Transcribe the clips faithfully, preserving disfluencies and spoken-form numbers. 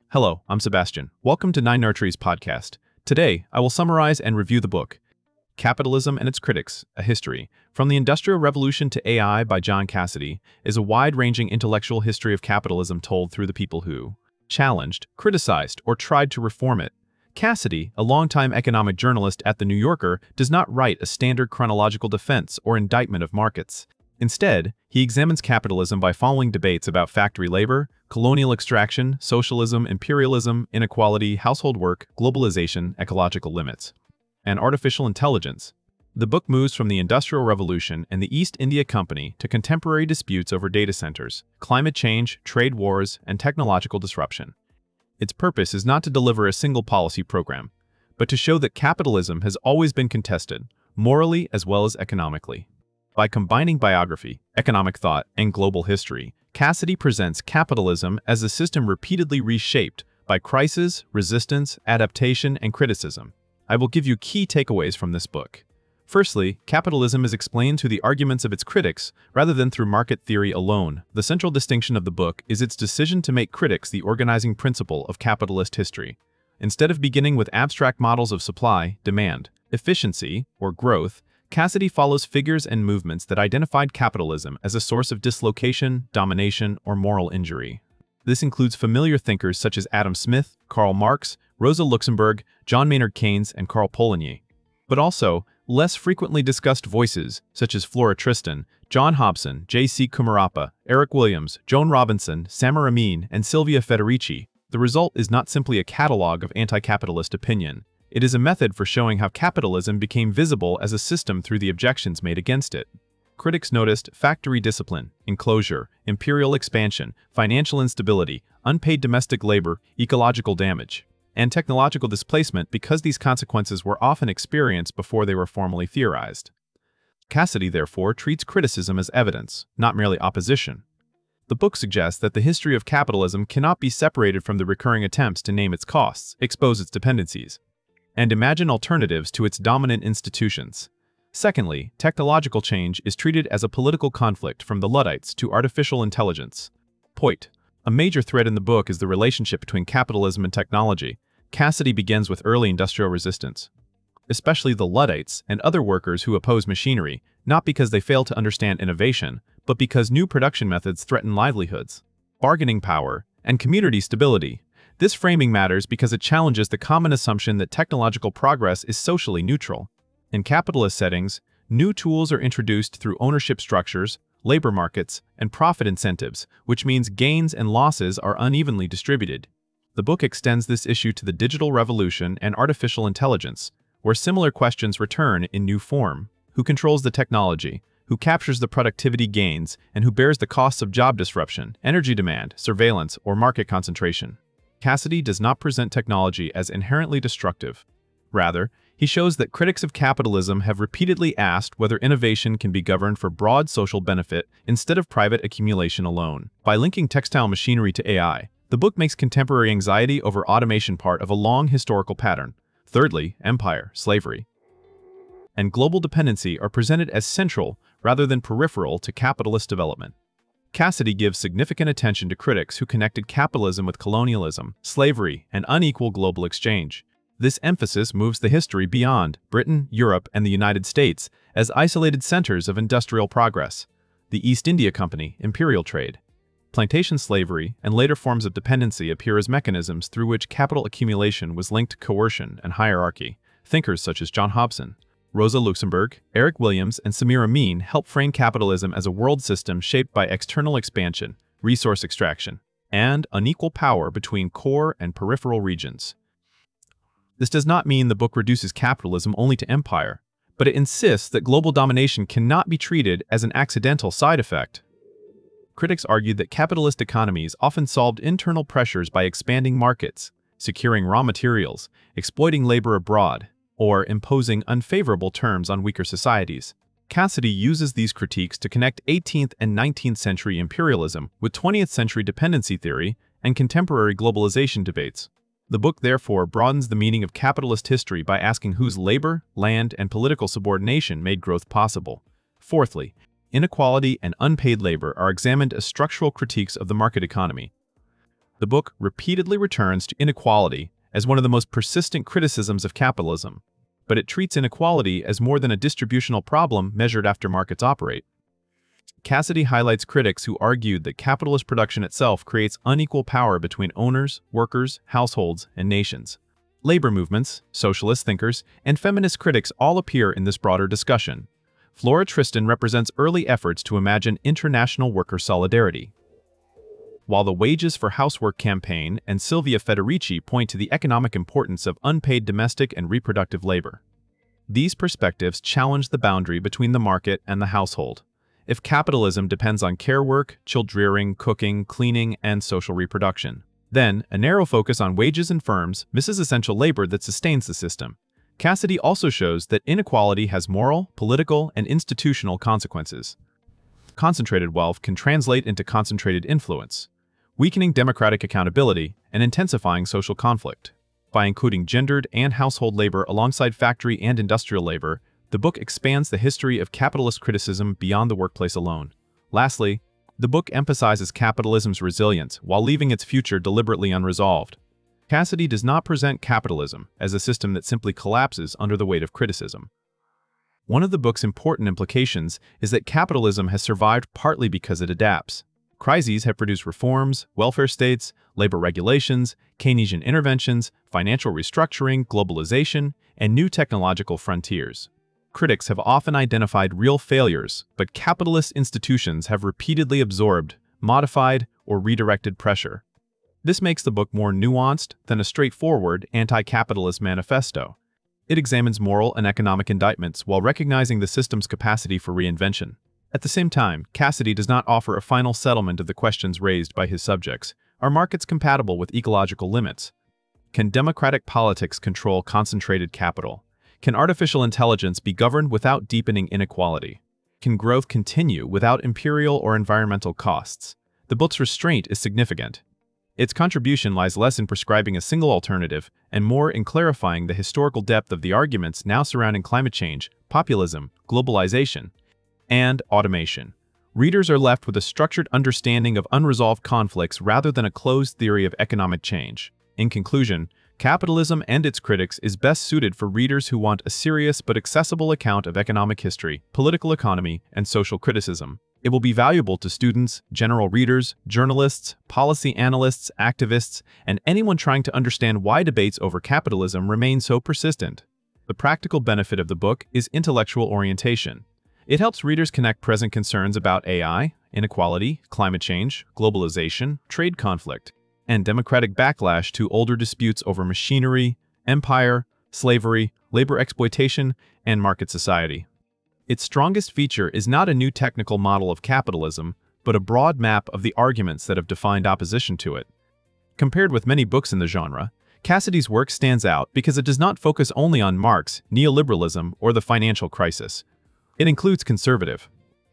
Hello, I'm Sebastian. Welcome to Nine Nurseries podcast. Today, I will summarize and review the book, Capitalism and Its Critics, A History, From the Industrial Revolution to A I by John Cassidy, is a wide-ranging intellectual history of capitalism told through the people who challenged, criticized, or tried to reform it. Cassidy, a longtime economic journalist at The New Yorker, does not write a standard chronological defense or indictment of markets. Instead, he examines capitalism by following debates about factory labor, colonial extraction, socialism, imperialism, inequality, household work, globalization, ecological limits, and artificial intelligence. The book moves from the Industrial Revolution and the East India Company to contemporary disputes over data centers, climate change, trade wars, and technological disruption. Its purpose is not to deliver a single policy program, but to show that capitalism has always been contested, morally as well as economically. By combining biography, economic thought, and global history, Cassidy presents capitalism as a system repeatedly reshaped by crisis, resistance, adaptation, and criticism. I will give you key takeaways from this book. Firstly, capitalism is explained through the arguments of its critics rather than through market theory alone. The central distinction of the book is its decision to make critics the organizing principle of capitalist history. Instead of beginning with abstract models of supply, demand, efficiency, or growth, Cassidy follows figures and movements that identified capitalism as a source of dislocation, domination, or moral injury. This includes familiar thinkers such as Adam Smith, Karl Marx, Rosa Luxemburg, John Maynard Keynes, and Karl Polanyi, but also less frequently discussed voices such as Flora Tristan, John Hobson, J C Kumarappa, Eric Williams, Joan Robinson, Samir Amin, and Silvia Federici. The result is not simply a catalog of anti-capitalist opinion. It is a method for showing how capitalism became visible as a system through the objections made against it. Critics noticed factory discipline, enclosure, imperial expansion, financial instability, unpaid domestic labor, ecological damage, and technological displacement because these consequences were often experienced before they were formally theorized. Cassidy, therefore, treats criticism as evidence, not merely opposition. The book suggests that the history of capitalism cannot be separated from the recurring attempts to name its costs, expose its dependencies, and imagine alternatives to its dominant institutions. Secondly, technological change is treated as a political conflict from the Luddites to artificial intelligence. Point. A major thread in the book is the relationship between capitalism and technology. Cassidy begins with early industrial resistance, especially the Luddites and other workers who oppose machinery, not because they fail to understand innovation, but because new production methods threaten livelihoods, bargaining power, and community stability. This framing matters because it challenges the common assumption that technological progress is socially neutral. In capitalist settings, new tools are introduced through ownership structures, labor markets, and profit incentives, which means gains and losses are unevenly distributed. The book extends this issue to the digital revolution and artificial intelligence, where similar questions return in new form. Who controls the technology? Who captures the productivity gains? And who bears the costs of job disruption, energy demand, surveillance, or market concentration? Cassidy does not present technology as inherently destructive. Rather, he shows that critics of capitalism have repeatedly asked whether innovation can be governed for broad social benefit instead of private accumulation alone. By linking textile machinery to A I, the book makes contemporary anxiety over automation part of a long historical pattern. Thirdly, empire, slavery, and global dependency are presented as central rather than peripheral to capitalist development. Cassidy gives significant attention to critics who connected capitalism with colonialism, slavery, and unequal global exchange. This emphasis moves the history beyond Britain, Europe, and the United States as isolated centers of industrial progress. The East India Company, imperial trade, plantation slavery, and later forms of dependency appear as mechanisms through which capital accumulation was linked to coercion and hierarchy. Thinkers such as John Hobson, Rosa Luxemburg, Eric Williams, and Samir Amin help frame capitalism as a world system shaped by external expansion, resource extraction, and unequal power between core and peripheral regions. This does not mean the book reduces capitalism only to empire, but it insists that global domination cannot be treated as an accidental side effect. Critics argued that capitalist economies often solved internal pressures by expanding markets, securing raw materials, exploiting labor abroad, or imposing unfavorable terms on weaker societies. Cassidy uses these critiques to connect eighteenth and nineteenth century imperialism with twentieth century dependency theory and contemporary globalization debates. The book therefore broadens the meaning of capitalist history by asking whose labor, land, and political subordination made growth possible. Fourthly, inequality and unpaid labor are examined as structural critiques of the market economy. The book repeatedly returns to inequality as one of the most persistent criticisms of capitalism, but it treats inequality as more than a distributional problem measured after markets operate. Cassidy highlights critics who argued that capitalist production itself creates unequal power between owners, workers, households, and nations. Labor movements, socialist thinkers, and feminist critics all appear in this broader discussion. Flora Tristan represents early efforts to imagine international worker solidarity, while the Wages for Housework campaign and Silvia Federici point to the economic importance of unpaid domestic and reproductive labor. These perspectives challenge the boundary between the market and the household. If capitalism depends on care work, child-rearing, cooking, cleaning, and social reproduction, then a narrow focus on wages and firms misses essential labor that sustains the system. Cassidy also shows that inequality has moral, political, and institutional consequences. Concentrated wealth can translate into concentrated influence, weakening democratic accountability and intensifying social conflict. By including gendered and household labor alongside factory and industrial labor, the book expands the history of capitalist criticism beyond the workplace alone. Lastly, the book emphasizes capitalism's resilience while leaving its future deliberately unresolved. Cassidy does not present capitalism as a system that simply collapses under the weight of criticism. One of the book's important implications is that capitalism has survived partly because it adapts. Crises have produced reforms, welfare states, labor regulations, Keynesian interventions, financial restructuring, globalization, and new technological frontiers. Critics have often identified real failures, but capitalist institutions have repeatedly absorbed, modified, or redirected pressure. This makes the book more nuanced than a straightforward anti-capitalist manifesto. It examines moral and economic indictments while recognizing the system's capacity for reinvention. At the same time, Cassidy does not offer a final settlement of the questions raised by his subjects. Are markets compatible with ecological limits? Can democratic politics control concentrated capital? Can artificial intelligence be governed without deepening inequality? Can growth continue without imperial or environmental costs? The book's restraint is significant. Its contribution lies less in prescribing a single alternative and more in clarifying the historical depth of the arguments now surrounding climate change, populism, globalization, and automation. Readers are left with a structured understanding of unresolved conflicts rather than a closed theory of economic change. In conclusion, Capitalism and Its Critics is best suited for readers who want a serious but accessible account of economic history, political economy, and social criticism. It will be valuable to students, general readers, journalists, policy analysts, activists, and anyone trying to understand why debates over capitalism remain so persistent. The practical benefit of the book is intellectual orientation. It helps readers connect present concerns about A I, inequality, climate change, globalization, trade conflict, and democratic backlash to older disputes over machinery, empire, slavery, labor exploitation, and market society. Its strongest feature is not a new technical model of capitalism, but a broad map of the arguments that have defined opposition to it. Compared with many books in the genre, Cassidy's work stands out because it does not focus only on Marx, neoliberalism, or the financial crisis. It includes conservative,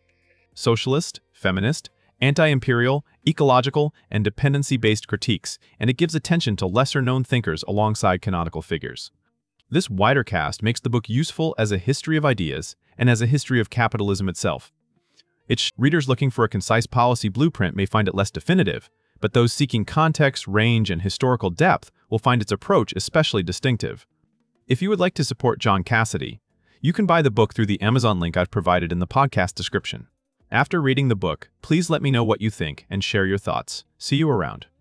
socialist, feminist, anti-imperial, ecological, and dependency-based critiques, and it gives attention to lesser-known thinkers alongside canonical figures. This wider cast makes the book useful as a history of ideas and as a history of capitalism itself. Its readers looking for a concise policy blueprint may find it less definitive, but those seeking context, range, and historical depth will find its approach especially distinctive. If you would like to support John Cassidy, you can buy the book through the Amazon link I've provided in the podcast description. After reading the book, please let me know what you think and share your thoughts. See you around.